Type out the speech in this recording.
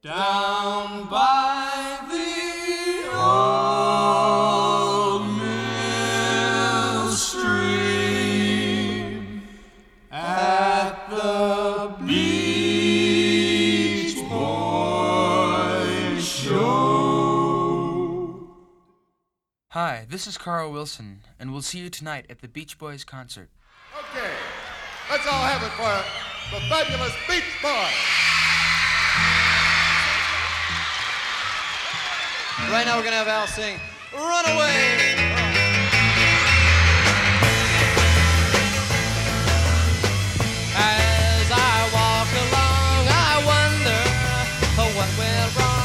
Down by the old mill stream at the Beach Boys Show. Hi, this is Carl Wilson, and we'll see you tonight at the Beach Boys concert. Okay, let's all have it for the fabulous Beach Boys. Right now we're gonna have Al sing Runaway. As I walk along, I wonder what went wrong.